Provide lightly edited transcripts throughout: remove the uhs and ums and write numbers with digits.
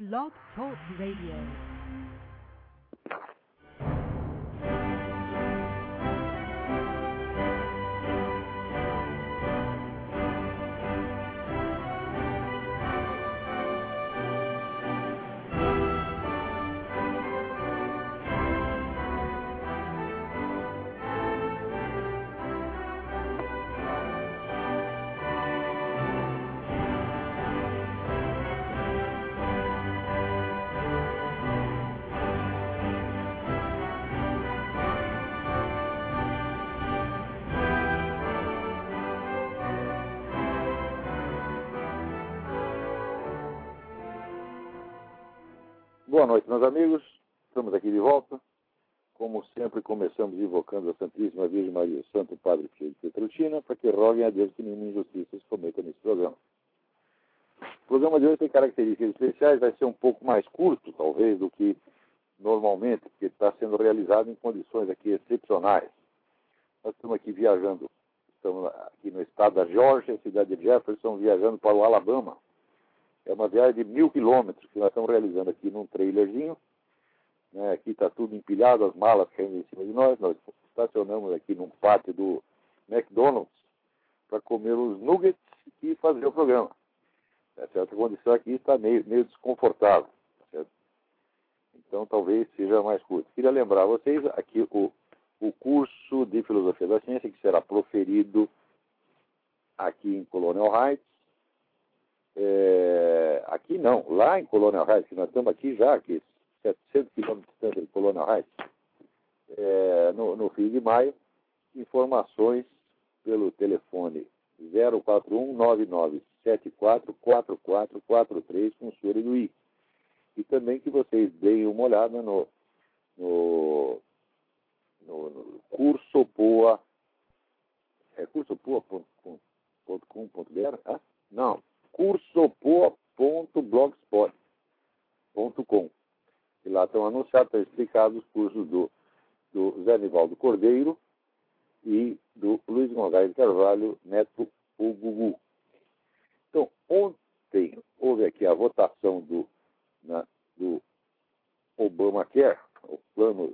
Blog Talk Radio. Boa noite, meus amigos. Estamos aqui de volta. Como sempre, começamos invocando a Santíssima Virgem Maria, o Santo Padre Pio de Pietrelcina, para que roguem a Deus que nenhuma injustiça se cometa nesse programa. O programa de hoje tem características especiais, vai ser um pouco mais curto, talvez, do que normalmente, porque está sendo realizado em condições aqui excepcionais. Nós estamos aqui viajando, estamos aqui no estado da Geórgia, cidade de Jefferson, viajando para o Alabama. É uma viagem de 1.000 quilômetros que nós estamos realizando aqui num trailerzinho. Né? Aqui está tudo empilhado, as malas caindo em cima de nós. Nós estacionamos aqui num pátio do McDonald's para comer os nuggets e fazer o programa. Tá certo? A condição aqui está meio desconfortável. Tá certo? Então talvez seja mais curto. Queria lembrar a vocês aqui o curso de Filosofia da Ciência que será proferido aqui em Colonial Heights. Aqui não, lá em Colonial Heights, que nós estamos aqui já, aqui 700 quilômetros de distância de Colonial Heights, no fim de maio, informações pelo telefone 041-9974-4443 com o senhor Eduí. E também que vocês deem uma olhada no curso POA, cursopoa.com.br? Não. cursopoa.blogspot.com. E lá estão anunciados, estão explicados os cursos do Zé Nivaldo Cordeiro e do Luiz Gonzalez Carvalho, neto o Gugu. Então, ontem houve aqui a votação do Obamacare, o plano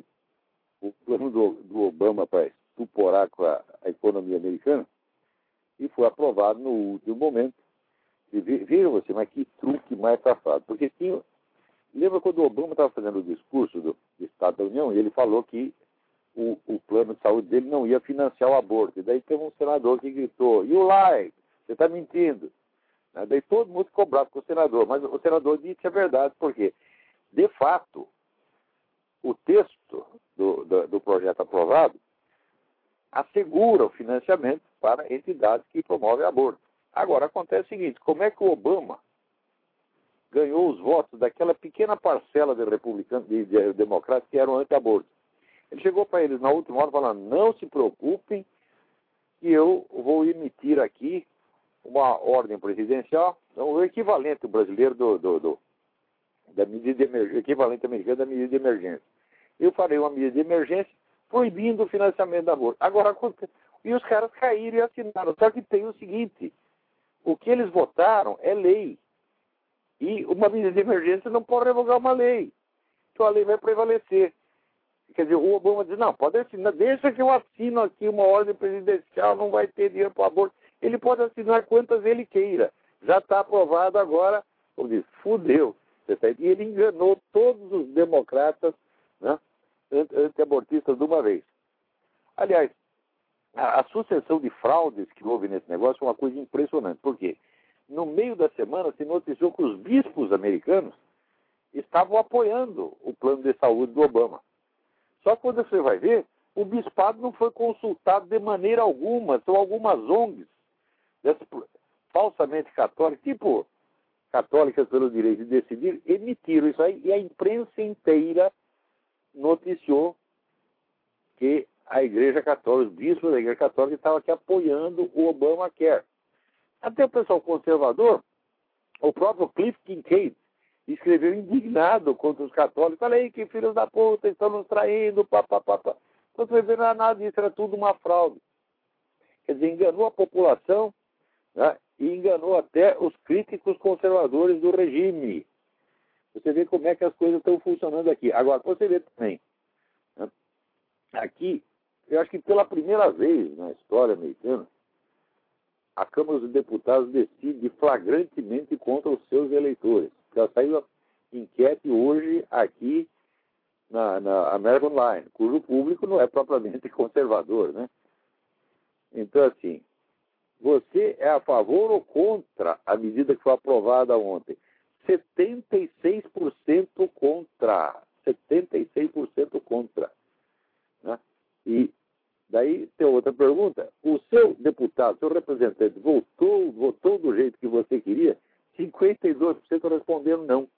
do Obama para estuporar com a economia americana, e foi aprovado no último momento. E viram você, mas que truque mais safado. Porque lembra quando o Obama estava fazendo o discurso do Estado da União, e ele falou que o plano de saúde dele não ia financiar o aborto. E daí teve um senador que gritou, "You lie, você está mentindo." Daí todo mundo ficou bravo com o senador, mas o senador disse a verdade, porque, de fato, o texto do projeto aprovado assegura o financiamento para entidades que promovem aborto. Agora, acontece o seguinte, como é que o Obama ganhou os votos daquela pequena parcela de republicanos e de democratas que eram anti-aborto? Ele chegou para eles na última hora falando, não se preocupem que eu vou emitir aqui uma ordem presidencial, então, o equivalente brasileiro da medida de emergência, equivalente americano da medida de emergência. Eu farei uma medida de emergência proibindo o financiamento da aborto. Agora, e os caras caíram e assinaram. Só que tem o seguinte, o que eles votaram é lei. E uma medida de emergência não pode revogar uma lei. Então a lei vai prevalecer. Quer dizer, o Obama diz, não, pode assinar, deixa que eu assino aqui uma ordem presidencial, não vai ter dinheiro para o aborto. Ele pode assinar quantas ele queira. Já está aprovado agora, como diz, fudeu. E ele enganou todos os democratas, né, anti-abortistas de uma vez. Aliás, a sucessão de fraudes que houve nesse negócio foi uma coisa impressionante. Por quê? No meio da semana se noticiou que os bispos americanos estavam apoiando o plano de saúde do Obama. Só que quando você vai ver, o bispado não foi consultado de maneira alguma. São algumas ONGs falsamente católicas, tipo católicas pelo direito de decidir, emitiram isso aí e a imprensa inteira noticiou que a Igreja Católica, os bispos da Igreja Católica estavam aqui apoiando o Obamacare. Até o pessoal conservador, o próprio Cliff Kincaid, escreveu indignado contra os católicos. Olha aí, que filhos da puta, estão nos traindo, papapá. Quando você vê, não era nada disso, era tudo uma fraude. Quer dizer, enganou a população, né, e enganou até os críticos conservadores do regime. Você vê como é que as coisas estão funcionando aqui. Agora, você vê também, né? Aqui, eu acho que pela primeira vez na história americana, a Câmara dos Deputados decide flagrantemente contra os seus eleitores. Já saiu a enquete hoje aqui na American Line, cujo público não é propriamente conservador, né? Então, assim, você é a favor ou contra a medida que foi aprovada ontem? 76% contra. 76% contra. Né? E daí tem outra pergunta. O seu deputado, seu representante, votou do jeito que você queria? 52% responderam não.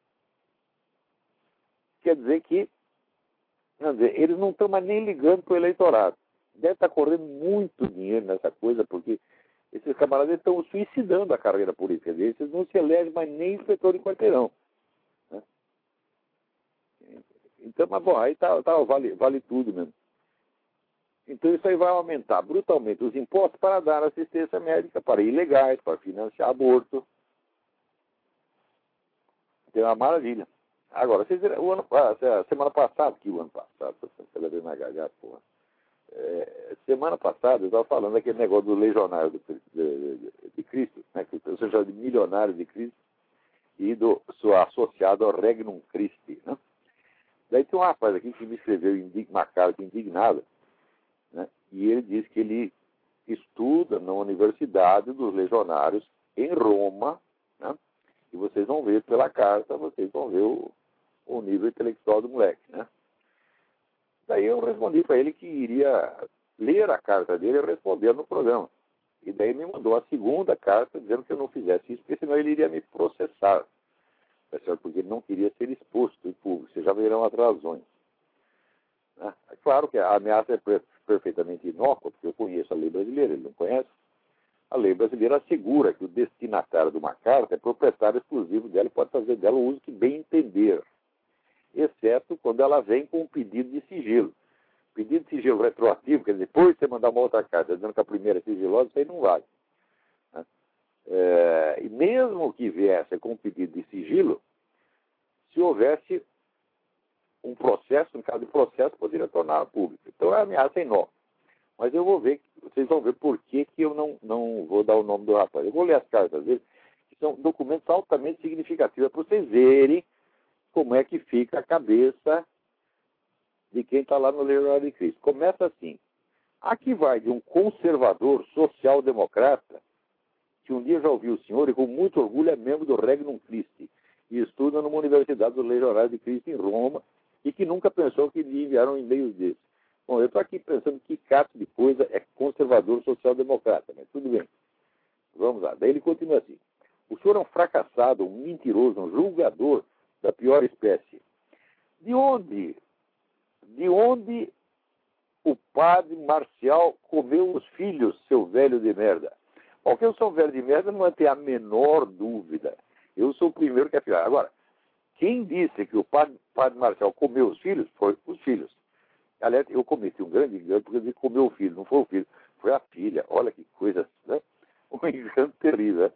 Quer dizer que eles não estão mais nem ligando para o eleitorado. Deve estar correndo muito dinheiro nessa coisa, porque esses camaradas estão suicidando a carreira política deles. Eles não se elegem mais nem inspetor de quarteirão. Né? Então, mas bom, aí vale tudo mesmo. Então isso aí vai aumentar brutalmente os impostos para dar assistência médica para ilegais, para financiar aborto. Tem uma maravilha. Agora, a semana passada, pela vez na garganta, porra. Semana passada eu estava falando daquele negócio do legionário de Cristo, né, que o senhor chama de milionário de Cristo, e do seu associado ao Regnum Christi. Né? Daí tem um rapaz aqui que me escreveu uma carta indignada, né, e ele diz que ele estuda na Universidade dos Legionários em Roma, né, e vocês vão ver pela carta, vocês vão ver o nível intelectual do moleque, né? Daí eu respondi para ele que iria ler a carta dele e responder no programa. E daí ele me mandou a segunda carta dizendo que eu não fizesse isso, porque senão ele iria me processar. Porque ele não queria ser exposto em público. Vocês já verão as razões. Né? É claro que a ameaça é perfeitamente inócua, porque eu conheço a lei brasileira, ele não conhece. A lei brasileira assegura que o destinatário de uma carta é proprietário exclusivo dela e pode fazer dela o uso que bem entender, exceto quando ela vem com um pedido de sigilo. Pedido de sigilo retroativo, quer dizer, depois de você mandar uma outra carta dizendo que a primeira é sigilosa, isso aí não vale. Né? E mesmo que viesse com um pedido de sigilo, se houvesse um processo, no caso de processo, poderia tornar público. Então a ameaça é inócua. Mas eu vou ver, vocês vão ver por que eu não vou dar o nome do rapaz. Eu vou ler as cartas dele, que são documentos altamente significativos, para vocês verem como é que fica a cabeça de quem está lá no Legionário de Cristo. Começa assim. Aqui vai de um conservador social-democrata, que um dia já ouviu o senhor e com muito orgulho é membro do Regnum Christi e estuda numa universidade do Legionário de Cristo em Roma e que nunca pensou que lhe enviaram e-mails desses. Bom, eu estou aqui pensando que cato de coisa é conservador social-democrata, mas tudo bem. Vamos lá. Daí ele continua assim. O senhor é um fracassado, um mentiroso, um julgador da pior espécie. De onde o padre Marcial comeu os filhos, seu velho de merda? Bom, que eu sou um velho de merda não vai ter a menor dúvida. Eu sou o primeiro que afirma. Agora, quem disse que o padre Marcial comeu os filhos, foi os filhos. Aliás, eu cometi um grande engano porque ele comeu o filho, não foi o filho, foi a filha. Olha que coisa, né? Um engano terrível.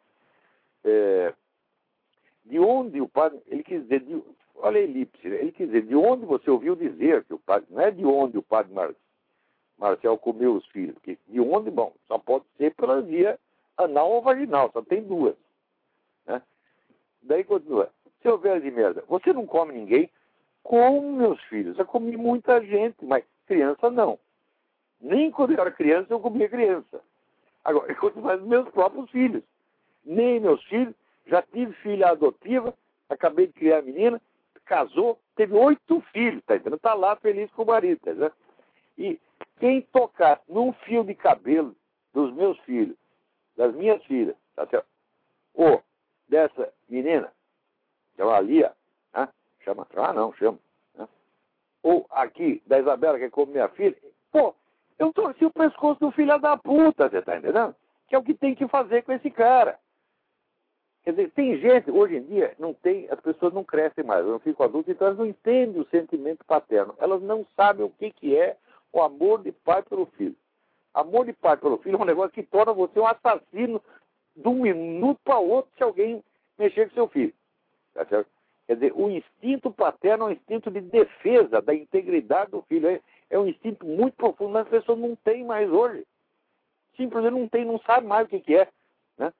De onde o padre, ele quis dizer, olha a elipse, ele quis dizer, de onde você ouviu dizer que o padre, não é de onde o padre Marcial comeu os filhos, porque de onde, bom, só pode ser pela via anal ou vaginal, só tem duas. Né? Daí continua, seu velho de merda, você não come ninguém? Como, meus filhos? Eu comi muita gente, mas criança não. Nem quando eu era criança eu comia criança. Agora, eu continuo com meus próprios filhos. Nem meus filhos. Já tive filha adotiva, acabei de criar a menina, casou, teve 8 filhos, tá entendendo? Tá lá feliz com o marido, tá entendendo? E quem tocar num fio de cabelo dos meus filhos, das minhas filhas, tá certo? Ou dessa menina, chama Lia, né? Chama, chama. Né? Ou aqui, da Isabela, que é como minha filha, pô, eu torci o pescoço do filho da puta, você tá entendendo? Que é o que tem que fazer com esse cara. Quer dizer, tem gente, hoje em dia, as pessoas não crescem mais, elas não ficam adultas, então elas não entendem o sentimento paterno. Elas não sabem o que é o amor de pai pelo filho. Amor de pai pelo filho é um negócio que torna você um assassino de um minuto para outro se alguém mexer com seu filho. Tá certo? Quer dizer, o instinto paterno é um instinto de defesa da integridade do filho. É um instinto muito profundo, mas as pessoas não têm mais hoje. Simplesmente não tem, não sabe mais o que é. Né?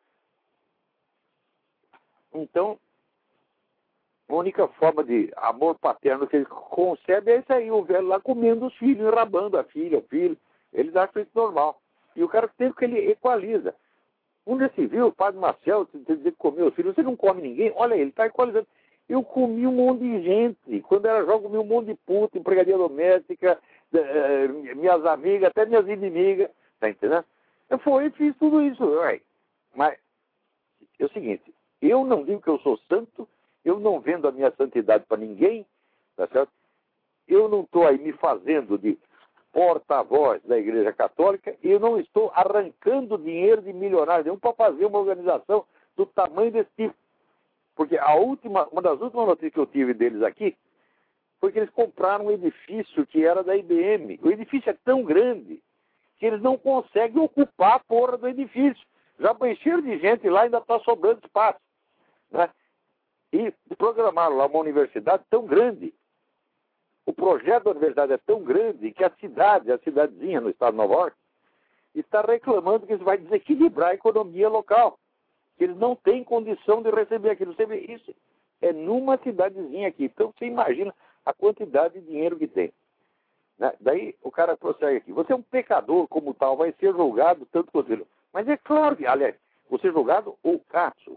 Então, a única forma de amor paterno que ele concebe é isso aí, o velho lá comendo os filhos, enrabando a filha, o filho. Eles acham isso normal. E o cara tem que ele equaliza. Um já se viu, o padre Marcel, dizer que comeu os filhos, você não come ninguém, olha ele, está equalizando. Eu comi um monte de gente. Quando era jovem, comi um monte de puta, empregaria doméstica, minhas amigas, até minhas inimigas. Tá entendendo? Fiz tudo isso. Mas é o seguinte, eu não digo que eu sou santo, eu não vendo a minha santidade para ninguém, tá certo? Eu não estou aí me fazendo de porta-voz da Igreja Católica e eu não estou arrancando dinheiro de milionários nenhum para fazer uma organização do tamanho desse tipo. Porque uma das últimas notícias que eu tive deles aqui foi que eles compraram um edifício que era da IBM. O edifício é tão grande que eles não conseguem ocupar a porra do edifício. Já encheram de gente lá e ainda está sobrando espaço. Né? E programaram lá uma universidade tão grande. O projeto da universidade é tão grande que a cidadezinha no estado de Nova York, está reclamando que isso vai desequilibrar a economia local. Que eles não têm condição de receber aquilo. Você vê, isso é numa cidadezinha aqui. Então você imagina a quantidade de dinheiro que tem. Né? Daí o cara prossegue aqui. Você é um pecador como tal, vai ser julgado tanto quanto ele. Mas é claro que, aliás, você é julgado ou caço.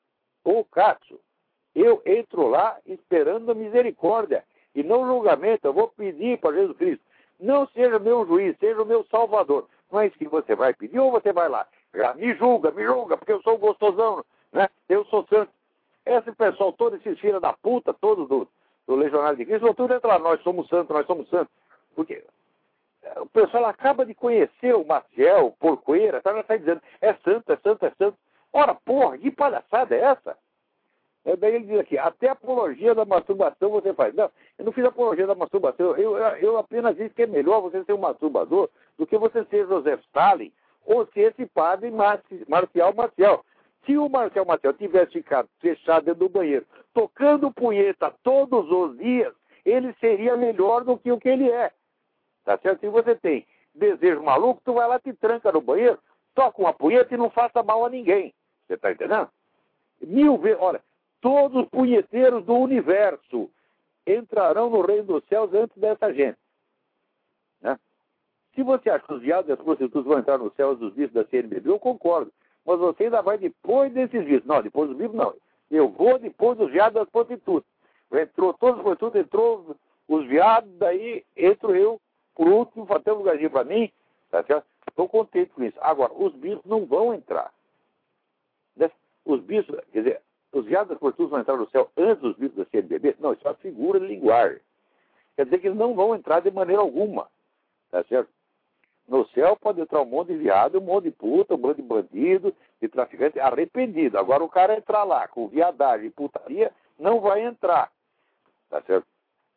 Eu entro lá esperando a misericórdia e não julgamento. Eu vou pedir para Jesus Cristo. Não seja meu juiz, seja o meu salvador. Não é isso que você vai pedir ou você vai lá? Me julga, porque eu sou gostosão, né? Eu sou santo. Esse pessoal, todos esses filhos da puta, todos do Legionário de Cristo, vão tudo entrar, nós somos santos. Porque o pessoal acaba de conhecer o Maciel, o Porcoeira, já está dizendo, é santo. Ora, porra, que palhaçada é essa? Daí ele diz aqui, até apologia da masturbação você faz. Não, eu não fiz apologia da masturbação, eu apenas disse que é melhor você ser um masturbador do que você ser José Stalin ou ser esse padre Marcial Maciel. Se o Marcial Maciel tivesse ficado fechado dentro do banheiro, tocando punheta todos os dias, ele seria melhor do que o que ele é. Tá certo? Se você tem desejo maluco, tu vai lá, te tranca no banheiro, toca uma punheta e não faça mal a ninguém. Você tá entendendo? 1000 vezes, olha, todos os punheteiros do universo entrarão no reino dos céus antes dessa gente. Né? Se você acha que os viados e as prostitutas vão entrar nos céus dos bichos da CNBB, eu concordo. Mas você ainda vai depois desses bichos. Não, depois dos bichos não. Eu vou depois dos viados e das prostitutas. Entrou todos os prostitutas, entrou os viados, daí entro eu, por último, para ter um lugarzinho para mim. Tá certo? Estou contente com isso. Agora, os bichos não vão entrar. Né? Os bichos, quer dizer, os viados e as prostitutas vão entrar no céu antes dos bichos da CNBB? Não, isso é uma figura de linguagem. Quer dizer que eles não vão entrar de maneira alguma. Tá certo? No céu pode entrar um monte de viado, um monte de puta, um monte de bandido, de traficante arrependido. Agora o cara entrar lá com viadagem e putaria, não vai entrar. Tá certo?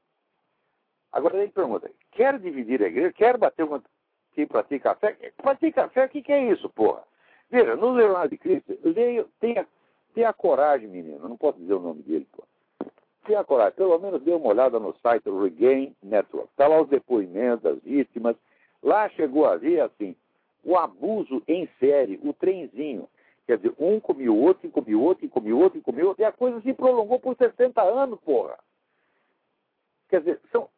Agora ele pergunta, quer dividir a igreja? Quer bater com quem pratica a fé? Pratica a fé, o que é isso, porra? Veja, no Legionário de Cristo, tenha coragem, menino, não posso dizer o nome dele, porra. Tenha coragem, pelo menos dê uma olhada no site do Regain Network. Está lá os depoimentos das vítimas. Lá chegou a ver, assim, o abuso em série, o trenzinho. Quer dizer, um comia o outro, e a coisa se prolongou por 60 anos, porra. Quer dizer, são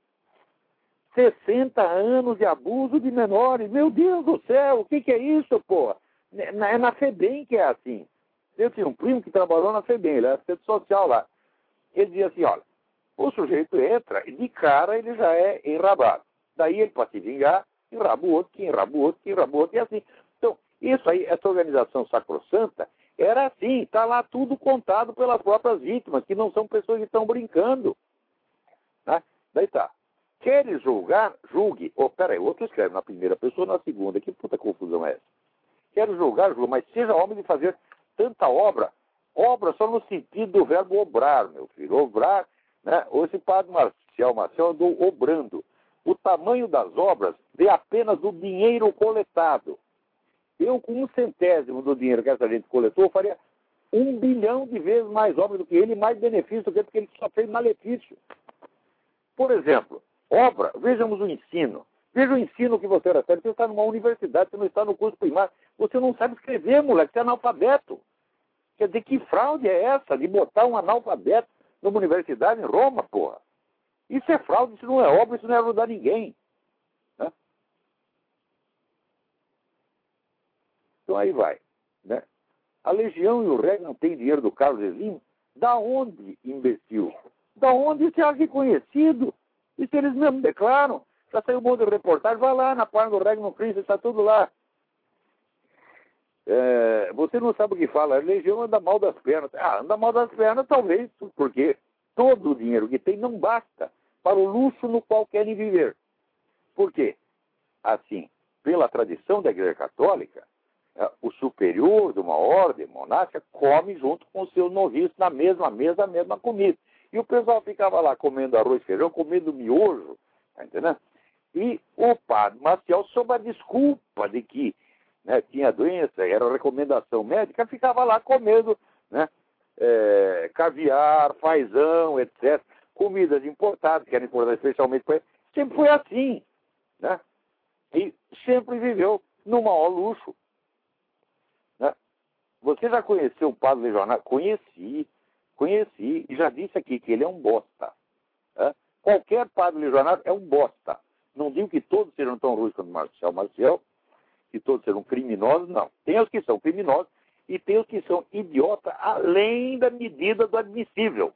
60 anos de abuso de menores. Meu Deus do céu, o que é isso, porra? É na FEBEM que é assim. Eu tinha um primo que trabalhou na FEBEM, ele era assistente social lá. Ele dizia assim, olha, o sujeito entra e de cara ele já é enrabado. Daí ele, para se vingar, enraba o outro, que enraba o outro, e assim. Então, isso aí, essa organização sacrossanta, era assim, está lá tudo contado pelas próprias vítimas, que não são pessoas que estão brincando. Né? Daí tá. Queres julgar? Julgue. Peraí, o outro escreve na primeira pessoa, na segunda. Que puta confusão é essa? Quero julgar, julgue, mas seja homem de fazer tanta obra. Obra só no sentido do verbo obrar, meu filho. Obrar, né? Esse padre Marcial andou obrando. O tamanho das obras vem apenas do dinheiro coletado. Eu, com 1/100 do dinheiro que essa gente coletou, faria 1 bilhão de vezes mais obra do que ele, mais benefício do que ele, porque ele só fez malefício. Por exemplo, obra, vejamos o ensino. Veja o ensino que você recebe. Você está numa universidade, você não está no curso primário. Você não sabe escrever, moleque, você é analfabeto. Quer dizer, que fraude é essa de botar um analfabeto numa universidade em Roma, porra? Isso é fraude, isso não é obra, isso não é ajudar ninguém. Né? Então aí vai. Né? A Legião e o REG não têm dinheiro do Carlos Slim? Da onde, imbecil? Da onde isso é reconhecido? Isso eles mesmos declaram. Já saiu um monte de reportagem, vai lá na página do REG no Cristo, está tudo lá. Você não sabe o que fala, a Legião anda mal das pernas. Anda mal das pernas talvez, porque todo o dinheiro que tem não basta para o luxo no qual querem viver. Por quê? Assim, pela tradição da Igreja Católica, o superior de uma ordem monástica come junto com os seus noviços na mesma mesa, a mesma comida. E o pessoal ficava lá comendo arroz e feijão, comendo miojo, tá entendendo? E o padre Maciel, sob a desculpa de que tinha doença, era recomendação médica, ficava lá comendo caviar, fazão, etc. Comidas importadas, que eram importadas especialmente para ele. Sempre foi assim. Né? E sempre viveu no maior luxo. Né? Você já conheceu o padre legionário? Conheci, e já disse aqui que ele é um bosta. Né? Qualquer padre legionário é um bosta. Não digo que todos sejam tão ruins quanto Maciel, que todos sejam criminosos, não. Tem os que são criminosos e tem os que são idiotas além da medida do admissível.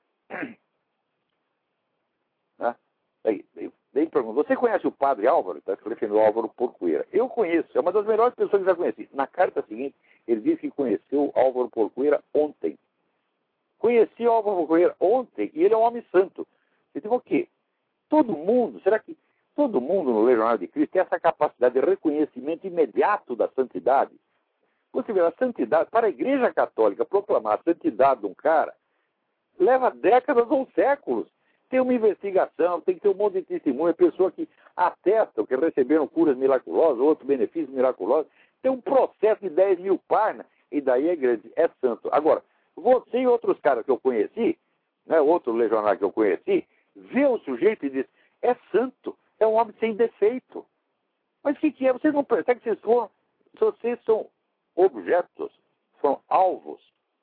Né? Daí pergunta, você conhece o padre Álvaro? Está se referindo ao Álvaro Porcoeira. Eu conheço, é uma das melhores pessoas que já conheci. Na carta seguinte, ele disse que conheceu o Álvaro Porcoeira ontem. Conheci o Álvaro Porcoeira ontem e ele é um homem santo. Eu digo o quê? Todo mundo, será que todo mundo no Legionário de Cristo tem essa capacidade de reconhecimento imediato da santidade? Você vê, a santidade, para a Igreja Católica proclamar a santidade de um cara, leva décadas ou séculos. Tem uma investigação, tem que ter um monte de testemunha, pessoas que atestam que receberam curas miraculosas, outros benefícios miraculosos. Tem um processo de 10 mil páginas, e daí a igreja é santo. Agora, você e outros caras que eu conheci, outro legionário que eu conheci, vê o sujeito e diz, é santo, é um homem sem defeito. Mas o que é? Vocês não percebem que vocês são objetos, são alvos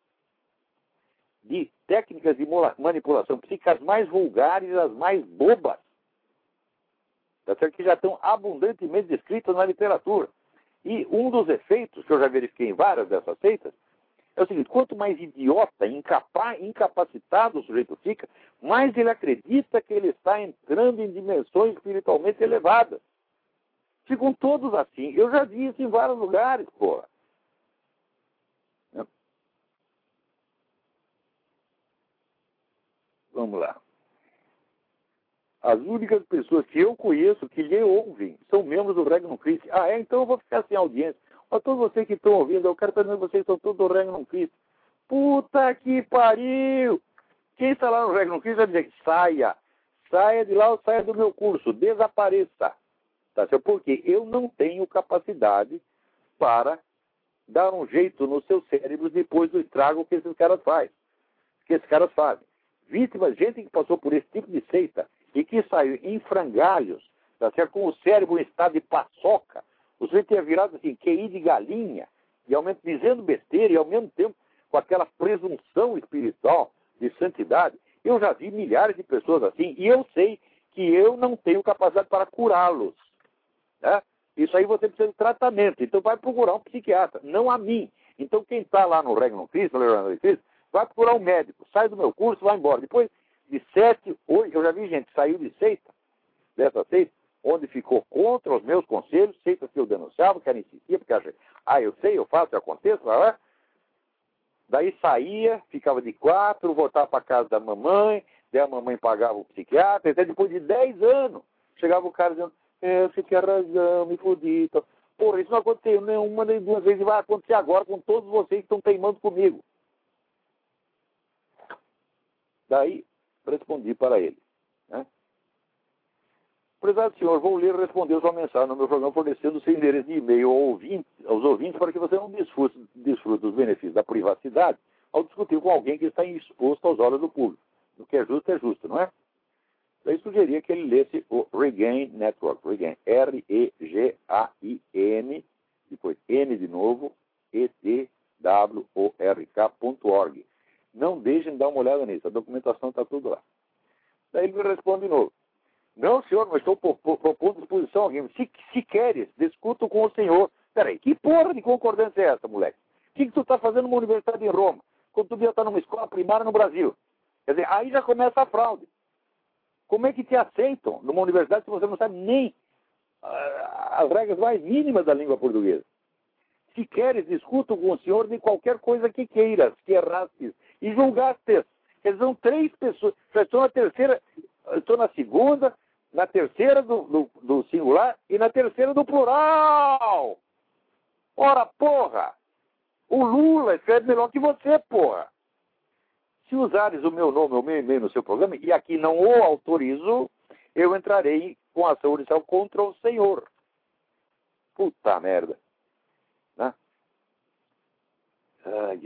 de técnicas de manipulação psíquica as mais vulgares e as mais bobas, tá certo? Que já estão abundantemente descritas na literatura. E um dos efeitos, que eu já verifiquei em várias dessas seitas, é o seguinte, quanto mais idiota, incapacitado o sujeito fica, mais ele acredita que ele está entrando em dimensões espiritualmente elevadas. Ficam todos assim. Eu já vi isso em vários lugares, porra. Vamos lá. As únicas pessoas que eu conheço que lhe ouvem são membros do Regnum Christi. Então eu vou ficar sem audiência. Olha, todos vocês que estão ouvindo, eu quero estar dizendo que vocês são todos do Regnum Christi. Puta que pariu! Quem está lá no Regnum Christi vai dizer, saia de lá ou saia do meu curso, desapareça. Tá certo? Porque eu não tenho capacidade para dar um jeito nos seus cérebros depois do estrago que esses caras fazem. Vítimas, gente que passou por esse tipo de seita e que saiu em frangalhos, tá certo? Com o cérebro em estado de paçoca, o sujeito tinha virado assim, QI de galinha, e ao mesmo dizendo besteira, e ao mesmo tempo com aquela presunção espiritual de santidade. Eu já vi milhares de pessoas assim, e eu sei que eu não tenho capacidade para curá-los. Né? Isso aí você precisa de tratamento, então vai procurar um psiquiatra, não a mim. Então quem está lá no Regnum Christi, no Legionário de Cristo, vai procurar um médico, sai do meu curso, vai embora. Depois de 7, 8, eu já vi gente que saiu de seita, dessa seita, onde ficou contra os meus conselhos, seitas que eu denunciava, que era insistia, porque acha, eu sei, eu faço, eu aconteço, lá. Daí saía, ficava de 4, voltava para casa da mamãe, daí a mamãe pagava o psiquiatra, até depois de 10 anos, chegava o cara dizendo, você tinha razão, me fudi. Então, porra, isso não aconteceu nenhuma nem duas vezes, e vai acontecer agora com todos vocês que estão teimando comigo. Daí, respondi para ele. Né? Prezado senhor, vou ler e responder sua mensagem no meu programa fornecendo seu endereço de e-mail aos ouvintes para que você não desfrute dos benefícios da privacidade ao discutir com alguém que está exposto aos olhos do público. O que é justo, não é? Daí sugeria que ele lesse o Regain Network, Regain, R-E-G-A-I-N, depois N de novo, E-T-W-O-R-K.org. Não deixem de dar uma olhada nisso, a documentação está tudo lá. Daí ele me responde de novo. Não, senhor, mas estou propondo disposição a alguém. Se queres, discuto com o senhor. Peraí, que porra de concordância é essa, moleque? O que tu está fazendo numa universidade em Roma, quando tu devia estar numa escola primária no Brasil? Quer dizer, aí já começa a fraude. Como é que te aceitam numa universidade se você não sabe nem as regras mais mínimas da língua portuguesa? Se queres, discuto com o senhor de qualquer coisa que queiras, que errastes e julgastes. Eles são 3 pessoas. Já estou na terceira, estou na segunda, na terceira do singular e na terceira do plural. Ora, porra! O Lula escreve melhor que você, porra! Se usares o meu nome, o meu e-mail no seu programa, e aqui não o autorizo, eu entrarei com ação judicial contra o senhor. Puta merda. Né? Ai.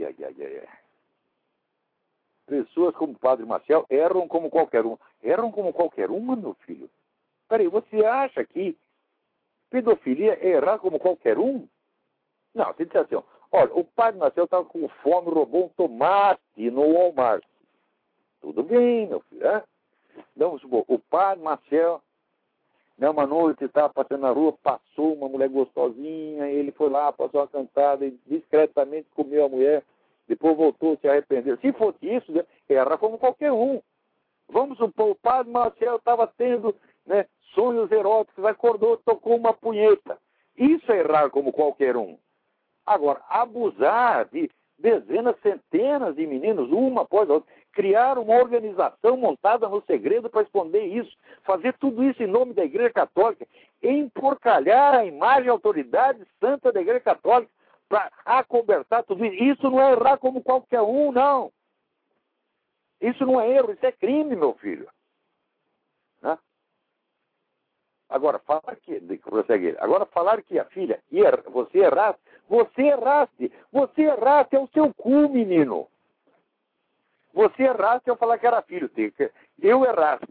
Pessoas como o Padre Maciel erram como qualquer um. Erram como qualquer um, meu filho? Peraí, você acha que pedofilia é errar como qualquer um? Não, você disse assim, olha, o Padre Maciel estava com fome, roubou um tomate no Walmart. Tudo bem, meu filho, né? Vamos supor, o Padre Maciel, né, uma noite estava passando na rua, passou uma mulher gostosinha, ele foi lá, passou uma cantada e discretamente comeu a mulher, depois voltou, se arrependeu. Se fosse isso, né, erra como qualquer um. Vamos supor, o Padre Maciel estava tendo, né, sonhos eróticos, acordou, tocou uma punheta. Isso é errar como qualquer um. Agora, abusar de dezenas, centenas de meninos, uma após a outra, criar uma organização montada no segredo para esconder isso, fazer tudo isso em nome da Igreja Católica, emporcalhar a imagem e autoridade santa da Igreja Católica para acobertar tudo isso. Isso não é errar como qualquer um, não. Isso não é erro, isso é crime, meu filho. Né? Agora, falar que a filha, você erraste, é o seu cu, menino. Você erraste ao falar que era filho. Eu erraste.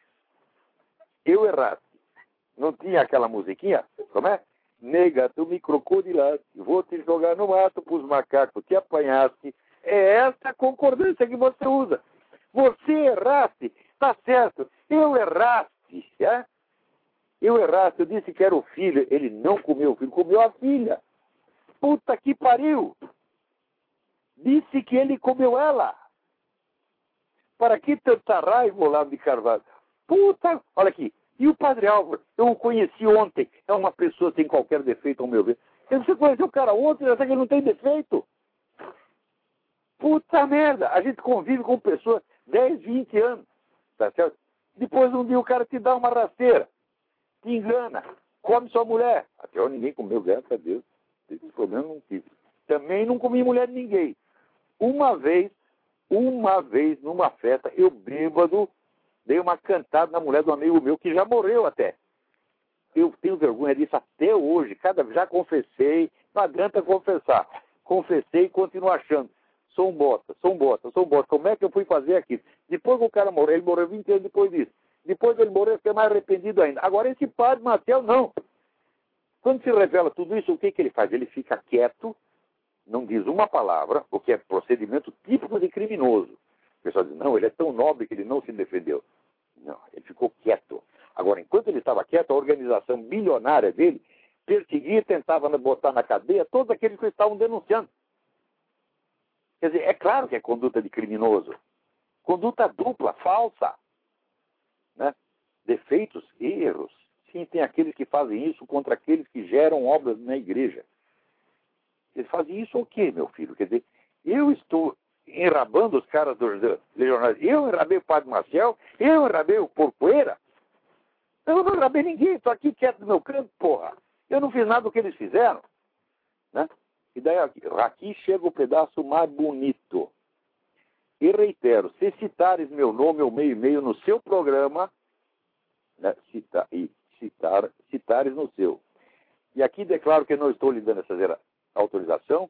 Não tinha aquela musiquinha? Como é? Nega, tu me crocodilaste, vou te jogar no mato pros macacos, te apanhaste. É essa a concordância que você usa. Você erraste, tá certo. Eu erraste, é? Eu disse que era o filho, ele não comeu o filho, comeu a filha. Puta que pariu! Disse que ele comeu ela. Para que tanta raiva, Olavo de Carvalho? Puta, olha aqui. E o Padre Álvaro, eu o conheci ontem, é uma pessoa sem qualquer defeito, ao meu ver. Você conheceu o cara ontem, já sabe que ele não tem defeito. Puta merda, a gente convive com pessoas 10, 20 anos, tá certo? Depois um dia o cara te dá uma rasteira, te engana, come sua mulher. Até hoje ninguém comeu, graças a Deus. Esse problema não tive. Também não comi mulher de ninguém. Uma vez, numa festa, eu bêbado, dei uma cantada na mulher de um amigo meu que já morreu até. Eu tenho vergonha disso até hoje. Já confessei, não adianta confessar. Confessei e continuo achando. Sou um bosta. Como é que eu fui fazer aquilo? Depois que o cara morreu, ele morreu 20 anos depois disso. Depois ele morreu, eu fiquei mais arrependido ainda. Agora esse Padre Maciel, não. Quando se revela tudo isso, o que ele faz? Ele fica quieto, não diz uma palavra, o que é procedimento típico de criminoso. O pessoal diz, não, ele é tão nobre que ele não se defendeu. Não, ele ficou quieto. Agora, enquanto ele estava quieto, a organização bilionária dele perseguia e tentava botar na cadeia todos aqueles que estavam denunciando. Quer dizer, é claro que é conduta de criminoso. Conduta dupla, falsa. Né? Defeitos, erros. Sim, tem aqueles que fazem isso contra aqueles que geram obras na igreja. Eles fazem isso o quê, meu filho? Quer dizer, eu estou enrabando os caras dos legionários. Eu enrabei o Padre Maciel, eu enrabei o Porcoeira. Eu não enrabei ninguém, estou aqui quieto no meu canto, porra. Eu não fiz nada do que eles fizeram. Né? E daí aqui chega o pedaço mais bonito. E reitero, se citares meu nome ou meu e-mail no seu programa, né, citares no seu. E aqui declaro que não estou lhe dando essa autorização.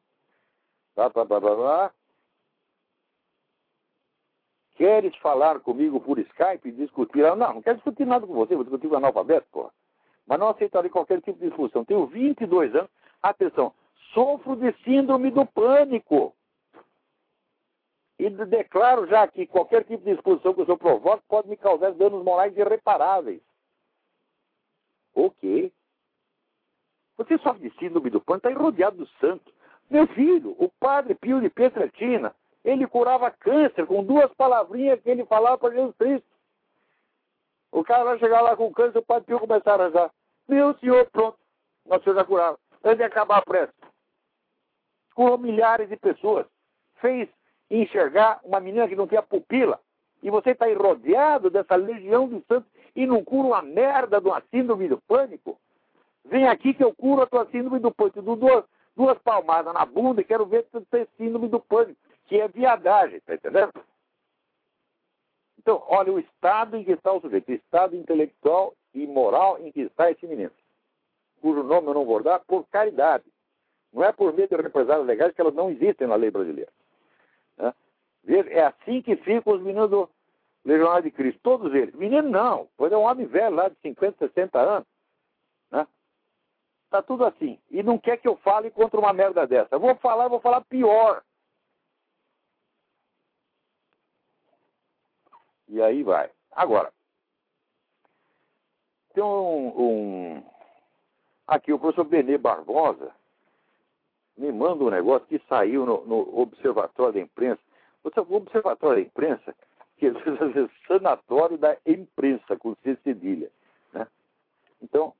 Queres falar comigo por Skype e discutir? Não quero discutir nada com você, vou discutir com o analfabeto, porra. Mas não aceitarei qualquer tipo de discussão. Tenho 22 anos. Atenção, sofro de síndrome do pânico. E declaro já que qualquer tipo de discussão que o senhor provoque pode me causar danos morais irreparáveis. Ok. Você sofre de síndrome do pânico, está rodeado do santo. Meu filho, o padre Pio de Pietrelcina, ele curava câncer com 2 palavrinhas que ele falava para Jesus Cristo. O cara vai chegar lá com câncer, o padre Pio começar a rezar. Meu senhor, pronto, nosso senhor já curava. Antes de acabar a prece. Curou milhares de pessoas. Fez enxergar uma menina que não tinha pupila. E você está aí rodeado dessa legião de santos e não cura uma merda de uma síndrome do pânico? Vem aqui que eu curo a tua síndrome do pânico. Eu dou 2 palmadas na bunda e quero ver se você tem síndrome do pânico, que é viadagem, tá entendendo? Então, olha o estado em que está o sujeito, o estado intelectual e moral em que está esse menino, cujo nome eu não vou dar, por caridade. Não é por meio de represálias legais, que elas não existem na lei brasileira. Né? Veja, é assim que ficam os meninos do Legionário de Cristo, todos eles. Menino não, pois é um homem velho lá de 50, 60 anos. Né? Tá tudo assim. E não quer que eu fale contra uma merda dessa. Eu vou falar pior. E aí vai. Agora, tem aqui o professor Benê Barbosa me manda um negócio que saiu no Observatório da Imprensa. O Observatório da Imprensa, que é o Sanatório da Imprensa, com C cedilha. Né? Então,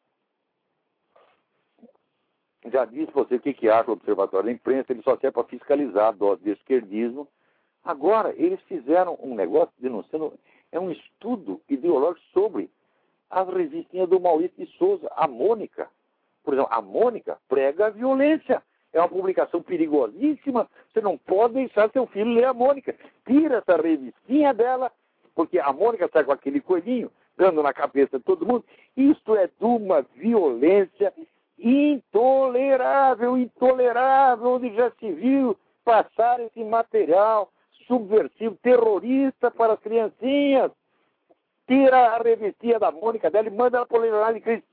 já disse você o que acha o Observatório da Imprensa, ele só serve para fiscalizar a dose de esquerdismo. Agora, eles fizeram um negócio denunciando, é um estudo ideológico sobre as revistinhas do Maurício de Souza, a Mônica. Por exemplo, a Mônica prega a violência. É uma publicação perigosíssima. Você não pode deixar seu filho ler a Mônica. Tira essa revistinha dela, porque a Mônica está com aquele coelhinho dando na cabeça de todo mundo. Isso é de uma violência intolerável, onde já se viu passar esse material subversivo, terrorista para as criancinhas. Tira a revistinha da Mônica dela e manda ela para o Legionário de Cristo.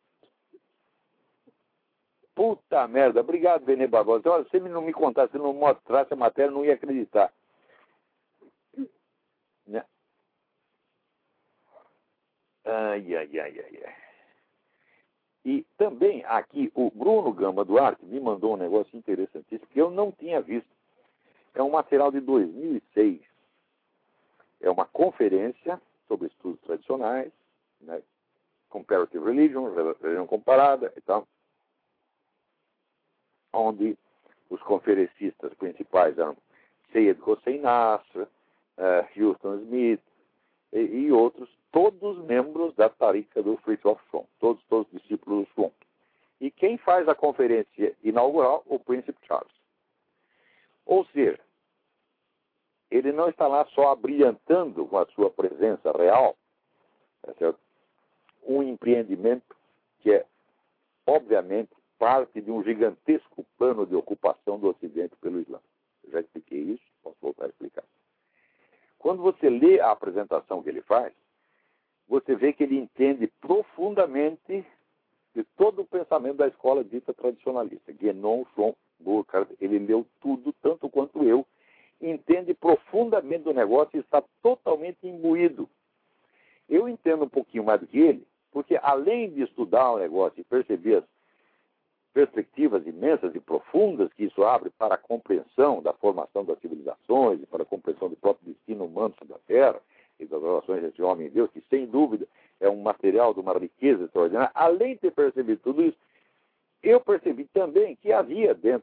Puta merda. Obrigado, Benê Barbosa. Olha, se ele não me contasse, se não mostrasse a matéria, eu não ia acreditar. Né? Ai. E também aqui o Bruno Gama Duarte me mandou um negócio interessantíssimo que eu não tinha visto. É um material de 2006. É uma conferência sobre estudos tradicionais, né? Comparative Religion, religião comparada e tal, onde os conferencistas principais eram Syed Hossein Nasr, Houston Smith e outros, todos membros da tarica do Fritjof Schwann, todos discípulos do Schwann. E quem faz a conferência inaugural? O Príncipe Charles. Ou seja, ele não está lá só abrilhantando com a sua presença real, tá certo? Um empreendimento que é, obviamente, parte de um gigantesco plano de ocupação do Ocidente pelo Islã. Eu já expliquei isso, posso voltar a explicar. Quando você lê a apresentação que ele faz, você vê que ele entende profundamente de todo o pensamento da escola dita tradicionalista. Guénon, Schwann, Burckhardt, ele leu tudo, tanto quanto eu, entende profundamente do negócio e está totalmente imbuído. Eu entendo um pouquinho mais do que ele, porque além de estudar o negócio e perceber as perspectivas imensas e profundas que isso abre para a compreensão da formação das civilizações e para a compreensão do próprio destino humano sobre a Terra e das relações entre homem e Deus, que sem dúvida é um material de uma riqueza extraordinária, além de ter percebido tudo isso, eu percebi também que havia de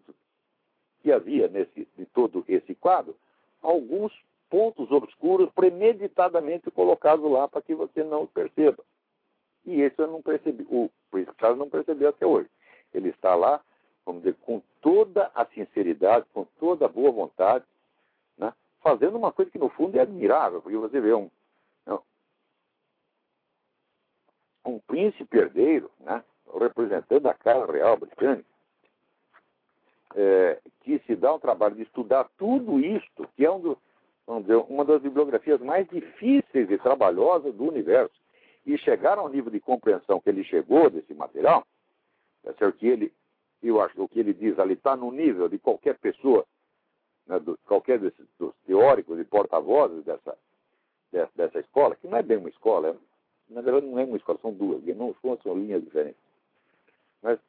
todo esse quadro, alguns pontos obscuros premeditadamente colocados lá para que você não o perceba. E esse eu não percebi, o Príncipe Charles não percebeu até hoje. Ele está lá, vamos dizer, com toda a sinceridade, com toda a boa vontade, né, fazendo uma coisa que no fundo é admirável, porque você vê um príncipe herdeiro, né, representando a casa real britânica, que se dá o trabalho de estudar tudo isto, que é vamos dizer, uma das bibliografias mais difíceis e trabalhosas do universo, e chegar ao nível de compreensão que ele chegou desse material, é certo que eu acho que o que ele diz ali está no nível de qualquer pessoa, né, qualquer dos teóricos e porta-vozes dessa escola, que não é bem uma escola, na verdade não é uma escola, são duas, não são linhas diferentes. Mas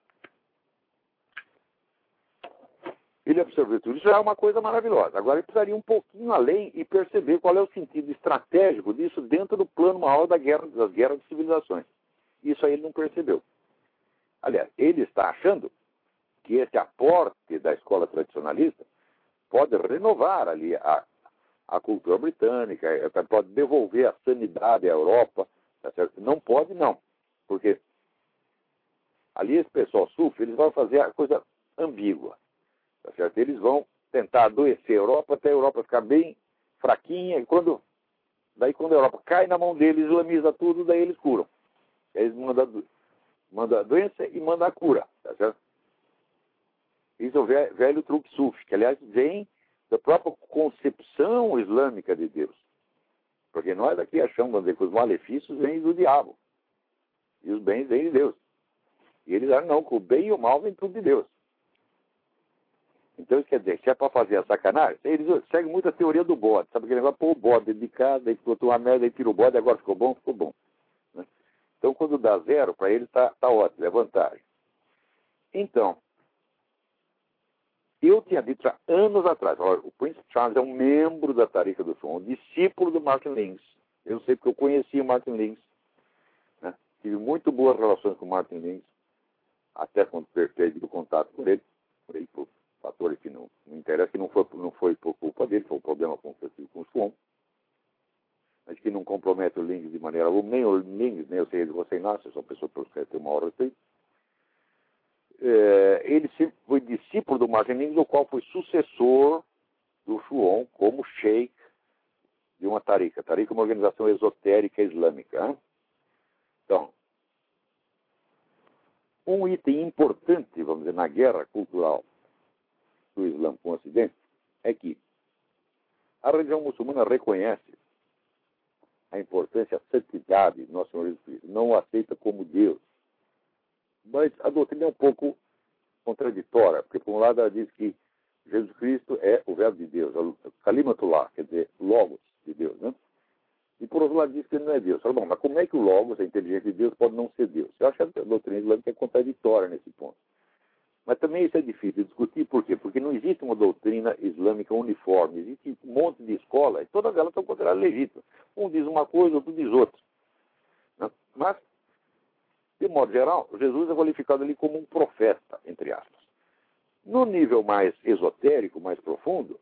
ele observou tudo, isso já é uma coisa maravilhosa. Agora ele precisaria um pouquinho além e perceber qual é o sentido estratégico disso dentro do plano maior das guerras de civilizações. Isso aí ele não percebeu. Aliás, ele está achando que esse aporte da escola tradicionalista pode renovar ali a cultura britânica, pode devolver a sanidade à Europa, tá certo? Não pode, não. Porque ali esse pessoal sufre, eles vão fazer a coisa ambígua. Tá certo? Eles vão tentar adoecer a Europa até a Europa ficar bem fraquinha, e quando a Europa cai na mão deles, islamiza tudo, daí eles curam. Eles mandam a doença e mandam a cura. Tá certo? Isso é o velho truque sufi, que aliás vem da própria concepção islâmica de Deus. Porque nós aqui achamos, vamos dizer, que os malefícios vêm do diabo. E os bens vêm de Deus. E eles acham não, que o bem e o mal vêm tudo de Deus. Então, isso quer dizer, se é para fazer a sacanagem, eles seguem muito a teoria do bode. Sabe aquele negócio? Pô, o bode dentro de casa, aí botou uma merda, aí tira o bode, agora ficou bom, ficou bom. Né? Então, quando dá zero, para ele tá ótimo, é vantagem. Então, eu tinha dito há anos atrás, olha, o Príncipe Charles é um membro da Tariqa do Som, um discípulo do Martin Lins. Eu sei porque eu conheci o Martin Lins. Né? Tive muito boas relações com o Martin Lins, até quando perdi o contato com ele por fatores que não interessa, que não foi por culpa dele, foi um problema com o Suon, mas que não compromete o Lins de maneira alguma, nem o Lins, nem o José Inácio, são pessoas que têm o maior respeito. Ele sempre foi discípulo do Martin Lins, o qual foi sucessor do Suon como sheikh de uma tariqa. Tariqa é uma organização esotérica islâmica. Hein? Então, um item importante, vamos dizer, na guerra cultural do Islã com o Ocidente é que a religião muçulmana reconhece a importância, a santidade do nosso Senhor Jesus Cristo, não o aceita como Deus. Mas a doutrina é um pouco contraditória, porque por um lado ela diz que Jesus Cristo é o verbo de Deus, o Kalimatullah, quer dizer, Logos de Deus, né? E por outro lado diz que ele não é Deus. Fala, bom, mas como é que o Logos, a inteligência de Deus, pode não ser Deus? Eu acho que a doutrina islâmica é contraditória nesse ponto. Mas também isso é difícil de discutir, por quê? Porque não existe uma doutrina islâmica uniforme, existe um monte de escola, e todas elas são consideradas legítimas. Um diz uma coisa, outro diz outra. Né? Mas, de modo geral, Jesus é qualificado ali como um profeta, entre aspas. No nível mais esotérico, mais profundo,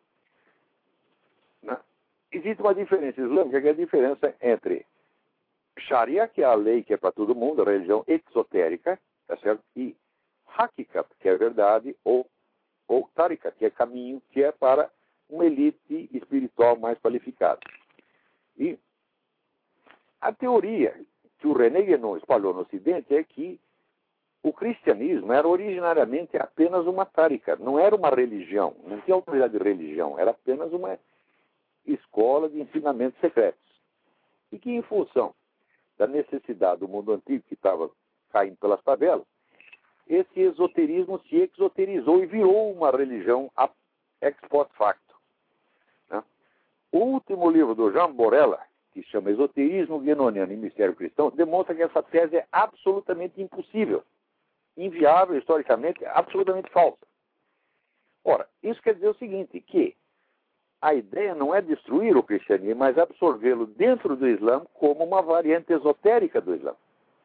né, existe uma diferença islâmica, que é a diferença entre Sharia, que é a lei que é para todo mundo, a religião exotérica, tá certo? E Hakikat, que é verdade, ou Tariqa, que é caminho, que é para uma elite espiritual mais qualificada. E a teoria que o René Guénon espalhou no Ocidente é que o cristianismo era originariamente apenas uma tariqa, não era uma religião, não tinha autoridade de religião, era apenas uma escola de ensinamentos secretos. E que, em função da necessidade do mundo antigo que estava caindo pelas tabelas, esse esoterismo se exoterizou e virou uma religião ex post facto. Né? O último livro do Jean Borella, que se chama Esoterismo Guénoniano e Mistério Cristão, demonstra que essa tese é absolutamente impossível, inviável, historicamente, absolutamente falsa. Ora, isso quer dizer o seguinte, que a ideia não é destruir o cristianismo, mas absorvê-lo dentro do Islã como uma variante esotérica do Islã.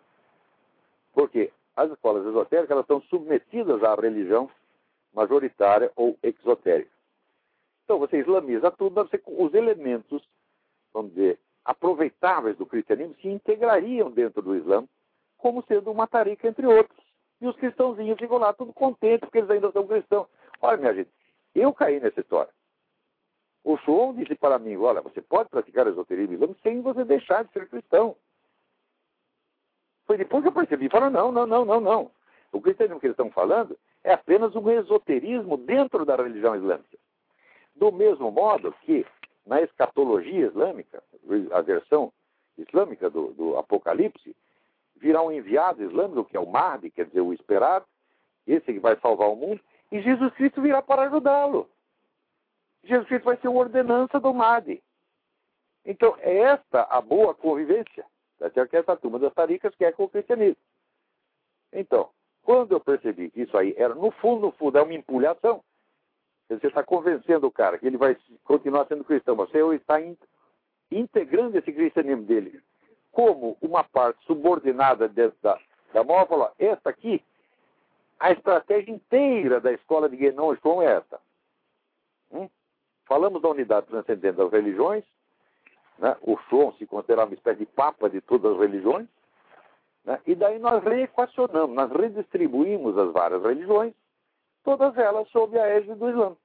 Porque as escolas esotéricas elas estão submetidas à religião majoritária ou exotérica. Então você islamiza tudo, os elementos, vamos dizer, aproveitáveis do cristianismo se integrariam dentro do Islã como sendo uma tariqa entre outros. E os cristãozinhos ficam lá tudo contentes porque eles ainda são cristãos. Olha, minha gente, eu caí nessa história. O Suon disse para mim, olha, você pode praticar esoterismo islâmico sem você deixar de ser cristão. Foi depois que eu percebi. Falaram, não. O cristianismo que eles estão falando é apenas um esoterismo dentro da religião islâmica. Do mesmo modo que, na escatologia islâmica, a versão islâmica do Apocalipse, virá um enviado islâmico, que é o Mahdi, quer dizer, o esperado, esse que vai salvar o mundo, e Jesus Cristo virá para ajudá-lo. Jesus Cristo vai ser uma ordenança do Mahdi. Então, é esta a boa convivência, até que essa turma das taricas quer com o cristianismo. Então, quando eu percebi que isso aí era, no fundo, é uma empulhação, você está convencendo o cara que ele vai continuar sendo cristão, você está integrando esse cristianismo dele como uma parte subordinada dentro da moral, falar, esta aqui, a estratégia inteira da escola de Guénon é esta. Falamos da unidade transcendente das religiões, né? O Schwann se considera uma espécie de papa de todas as religiões, né? E daí nós reequacionamos, nós redistribuímos as várias religiões, todas elas sob a égide do Islã.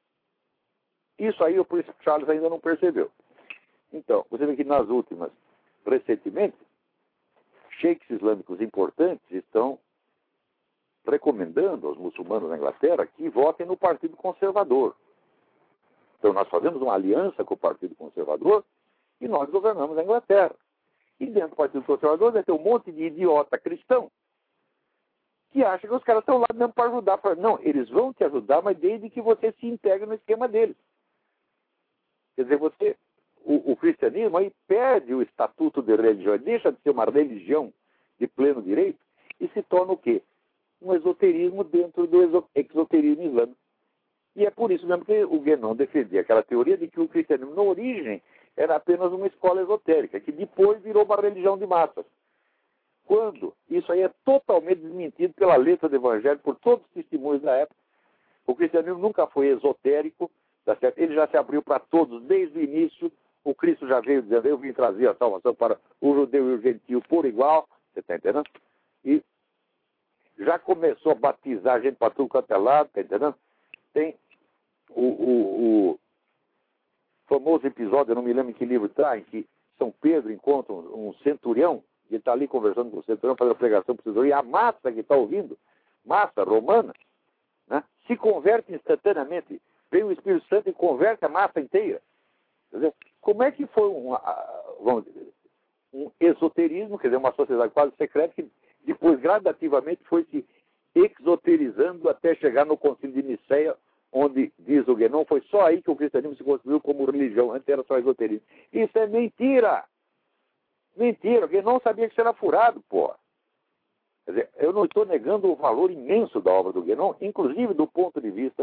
Isso aí o príncipe Charles ainda não percebeu. Então, você vê que nas últimas, recentemente, sheiks islâmicos importantes estão recomendando aos muçulmanos na Inglaterra que votem no Partido Conservador. Então, nós fazemos uma aliança com o Partido Conservador e nós governamos a Inglaterra. E dentro do Partido Conservador vai ter um monte de idiota cristão que acha que os caras estão lá mesmo para ajudar. Não, eles vão te ajudar, mas desde que você se integre no esquema deles. Quer dizer, o cristianismo aí perde o estatuto de religião, deixa de ser uma religião de pleno direito e se torna o quê? Um esoterismo dentro do exoterismo islâmico. E é por isso mesmo que o Guénon defendia aquela teoria de que o cristianismo, na origem, era apenas uma escola esotérica, que depois virou uma religião de massas. Quando isso aí é totalmente desmentido pela letra do Evangelho, por todos os testemunhos da época. O cristianismo nunca foi esotérico, tá certo? Ele já se abriu para todos desde o início. O Cristo já veio dizendo, eu vim trazer a salvação para o judeu e o gentio por igual, você está entendendo? E já começou a batizar a gente para tudo quanto é lado, está entendendo? Tem o famoso episódio, eu não me lembro em que livro está, em que São Pedro encontra um centurião, e ele está ali conversando com o centurião, fazendo a pregação para o centurião, e a massa que está ouvindo, massa romana, né, se converte instantaneamente. Vem o Espírito Santo e converte a massa inteira. Quer dizer, como é que foi um esoterismo, quer dizer, uma sociedade quase secreta, que depois gradativamente foi se exoterizando até chegar no Concílio de Nicéia, onde, diz o Guénon, foi só aí que o cristianismo se construiu como religião, antes era só esoterismo. Isso é mentira! Mentira! O Guénon sabia que isso era furado, porra. Quer dizer, eu não estou negando o valor imenso da obra do Guénon, inclusive do ponto de vista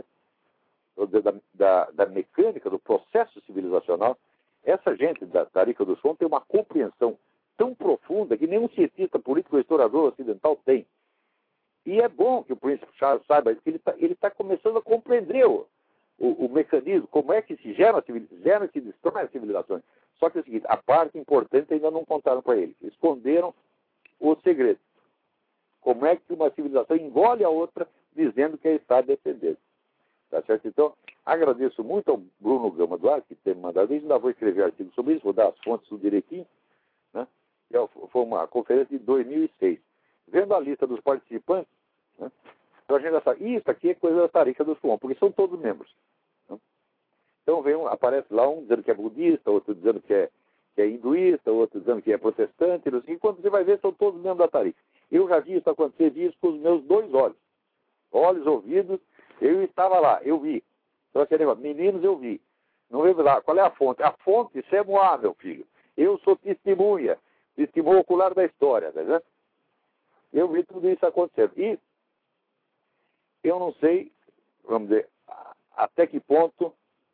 da mecânica, do processo civilizacional. Essa gente da Tariqa do Som tem uma compreensão tão profunda que nenhum cientista político ou historiador ocidental tem. E é bom que o príncipe Charles saiba que ele tá começando a compreender o mecanismo, como é que se geram e se destroem as civilizações. Só que é o seguinte, a parte importante ainda não contaram para ele. Esconderam o segredo. Como é que uma civilização engole a outra dizendo que está defendendo. Tá certo? Então, agradeço muito ao Bruno Gama Duarte, que tem me mandado isso. Ainda vou escrever artigo sobre isso, vou dar as fontes tudo direitinho. Né? Foi uma conferência de 2006. Vendo a lista dos participantes, né? Então a gente já sabe, isso aqui é coisa da Tariqa do Som, porque são todos membros. Né? Então aparece lá um dizendo que é budista, outro dizendo que é hinduísta, outro dizendo que é protestante, e quando você vai ver, são todos membros da Tariqa. Eu já vi isso acontecer, vi isso com os meus 2 olhos. Olhos, ouvidos, eu estava lá, eu vi. Então, meninos, eu vi. Não veio lá. Qual é a fonte? A fonte, isso é Moá, meu filho. Eu sou testemunha ocular da história, tá vendo? Eu vi tudo isso acontecendo. E eu não sei, vamos dizer, até que ponto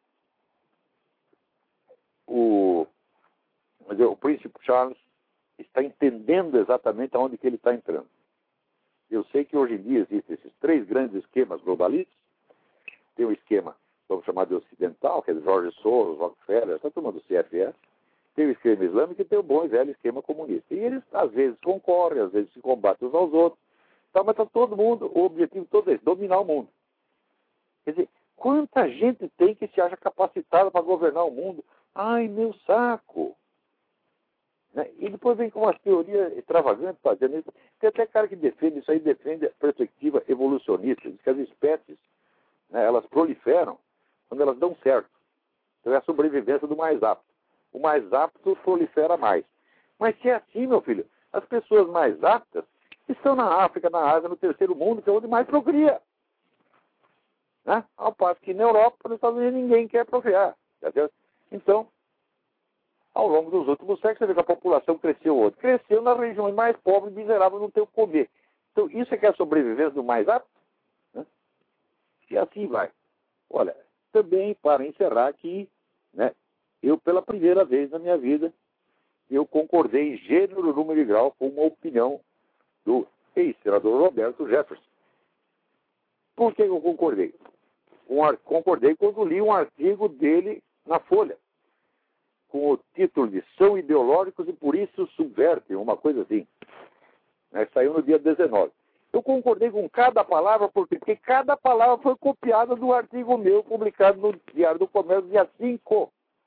o príncipe Charles está entendendo exatamente aonde que ele está entrando. Eu sei que hoje em dia existem esses 3 grandes esquemas globalistas. Tem o esquema, vamos chamar de ocidental, que é de George Soros, Rockefeller, essa turma do CFS. Tem o esquema islâmico e tem o bom e velho esquema comunista. E eles, às vezes, concorrem, às vezes se combatem uns aos outros. Tá, mas está todo mundo, o objetivo todo é esse, dominar o mundo. Quer dizer, quanta gente tem que se acha capacitada para governar o mundo? Ai, meu saco! Né? E depois vem com umas teorias extravagantes fazendo isso. Tem até cara que defende isso aí, defende a perspectiva evolucionista, diz que as espécies, né, elas proliferam quando elas dão certo. Então é a sobrevivência do mais apto. O mais apto prolifera mais. Mas se é assim, meu filho, as pessoas mais aptas estão na África, na Ásia, no terceiro mundo, que é onde mais procria. Né? Ao passo que na Europa, nos Estados Unidos, ninguém quer procriar. Tá certo? Então, ao longo dos últimos séculos, você vê que a população cresceu onde? Cresceu nas regiões mais pobres e miseráveis, não tem o que comer. Então, isso é que é a sobrevivência do mais apto? Né? E assim vai. Olha, também para encerrar aqui, né, eu pela primeira vez na minha vida, eu concordei em gênero, número e grau com uma opinião do ex-senador Roberto Jefferson. Por que eu concordei? Concordei quando li um artigo dele na Folha, com o título de São Ideológicos e por isso subvertem, uma coisa assim. Né, saiu no dia 19. Eu concordei com cada palavra, porque cada palavra foi copiada do artigo meu, publicado no Diário do Comércio, dia 5.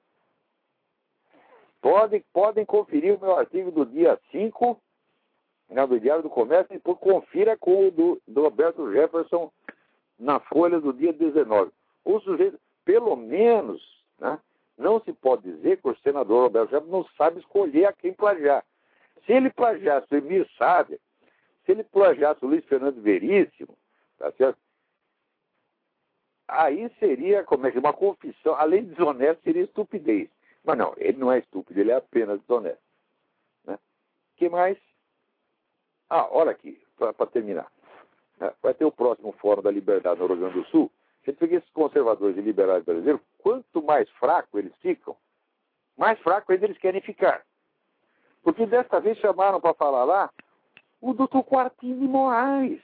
Podem conferir o meu artigo do dia 5, né, do Diário do Comércio, e confira com o do Roberto Jefferson na Folha do dia 19. O sujeito, pelo menos, né, não se pode dizer que o senador Roberto Jefferson não sabe escolher a quem plagiar. Se ele plagiasse o Emir Sader, se ele plagiasse o Luiz Fernando Veríssimo, tá certo? Aí seria, como é que uma confissão, além de desonesto, seria estupidez. Mas não, ele não é estúpido, ele é apenas desonesto. Né? Que mais? Olha aqui, para terminar. Vai ter o próximo Fórum da Liberdade no Rio Grande do Sul. Você vê que esses conservadores e liberais brasileiros, quanto mais fraco eles ficam, mais fraco ainda eles querem ficar. Porque desta vez chamaram para falar lá o doutor Quartim de Moraes.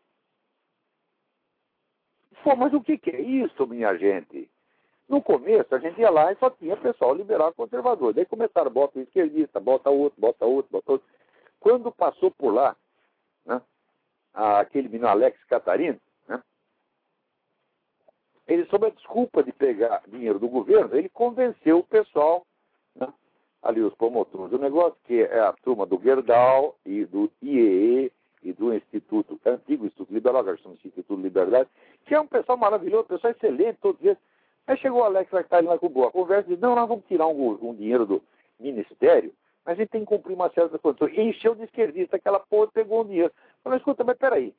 Pô, mas o que é isso, minha gente? No começo, a gente ia lá e só tinha pessoal liberal e conservador. Daí começaram, bota um esquerdista, bota outro, bota outro, bota outro. Quando passou por lá, né, aquele menino Alex Catarino, né, ele, sob a desculpa de pegar dinheiro do governo, ele convenceu o pessoal, né, ali os promotores do negócio, que é a turma do Gerdau e do IEE e do Instituto, antigo Instituto Liberal, que chama-se Instituto Liberdade, que é um pessoal maravilhoso, pessoal excelente, todos eles. Aí chegou o Alex Catarino lá com boa conversa e disse, não, nós vamos tirar um dinheiro do Ministério, mas a gente tem que cumprir uma certa condição. E encheu de esquerdista, aquela porra pegou o dinheiro. Falei, escuta, mas peraí,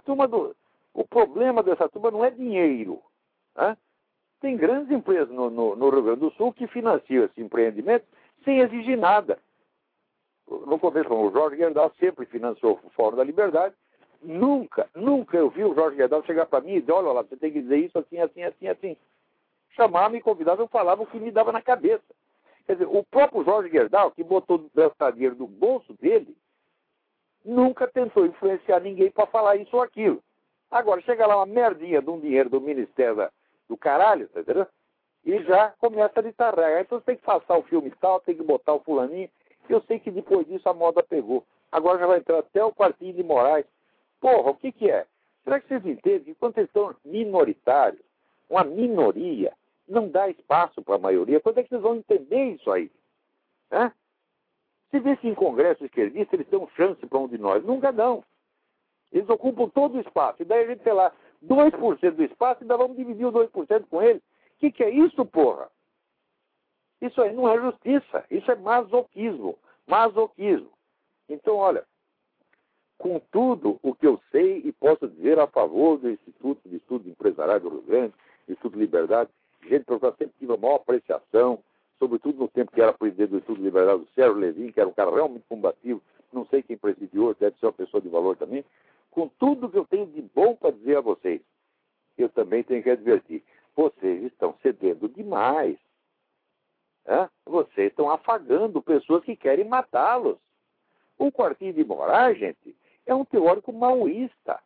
o problema dessa turma não é dinheiro. Né? Tem grandes empresas no Rio Grande do Sul que financiam esse empreendimento sem exigir nada. No começo, o Jorge Gerdau sempre financiou o Fórum da Liberdade. Nunca eu vi o Jorge Gerdau chegar para mim e dizer, olha lá, você tem que dizer isso assim, assim, assim, assim. Chamava, me convidava, eu falava o que me dava na cabeça. Quer dizer, o próprio Jorge Gerdau, que botou o dinheiro do bolso dele, nunca tentou influenciar ninguém para falar isso ou aquilo. Agora, chega lá uma merdinha de um dinheiro do Ministério do caralho, tá entendendo? E já começa a ditar regra. Então você tem que passar o filme tal, tem que botar o fulaninho. Eu sei que depois disso a moda pegou. Agora já vai entrar até o Quartim de Moraes. Porra, o que é? Será que vocês entendem que quando eles estão minoritários, uma minoria não dá espaço para a maioria? Quando é que vocês vão entender isso aí? Né? Se vê que em congresso esquerdista eles dão chance para um de nós. Nunca dão. Eles ocupam todo o espaço. E daí a gente tem lá 2% do espaço e ainda vamos dividir os 2% com eles. O que é isso, porra? Isso aí não é justiça. Isso é masoquismo. Masoquismo. Então, olha, com tudo o que eu sei e posso dizer a favor do Instituto de Estudos Empresariais do Rio Grande, Instituto Liberdade, gente, eu sempre tive a maior apreciação, sobretudo no tempo que era presidente do Instituto Liberdade, do Sérgio Levin, que era um cara realmente combativo, não sei quem preside hoje, deve ser uma pessoa de valor também. Com tudo que eu tenho de bom para dizer a vocês, eu também tenho que advertir, vocês estão cedendo demais. Né? Vocês estão afagando pessoas que querem matá-los. O Quartim de Moraes, gente, é um teórico maoísta.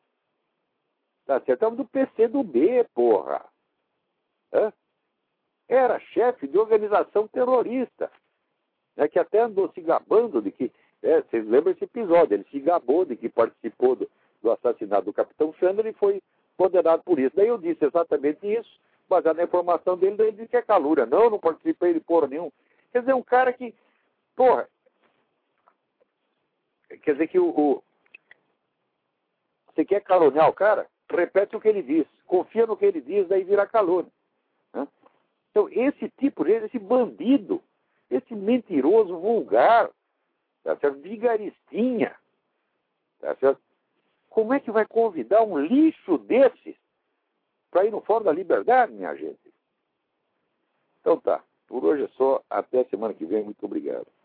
Tá certo? É um do PCdoB, porra. Era chefe de organização terrorista. Né? Que até andou se gabando de que... vocês lembram esse episódio? Ele se gabou de que participou do assassinato do Capitão Chandler e foi condenado por isso. Daí eu disse exatamente isso, baseado na informação dele, daí ele disse que é calúnia. Não participei de porra nenhum. Quer dizer, um cara que... Porra, Quer dizer que você quer caluniar o cara? Repete o que ele diz. Confia no que ele diz, daí vira calúnia. Né? Então, esse tipo, esse bandido, esse mentiroso vulgar, tá certo? Vigaristinha, tá certo? Como é que vai convidar um lixo desse para ir no Fórum da Liberdade, minha gente? Então tá. Por hoje é só. Até semana que vem. Muito obrigado.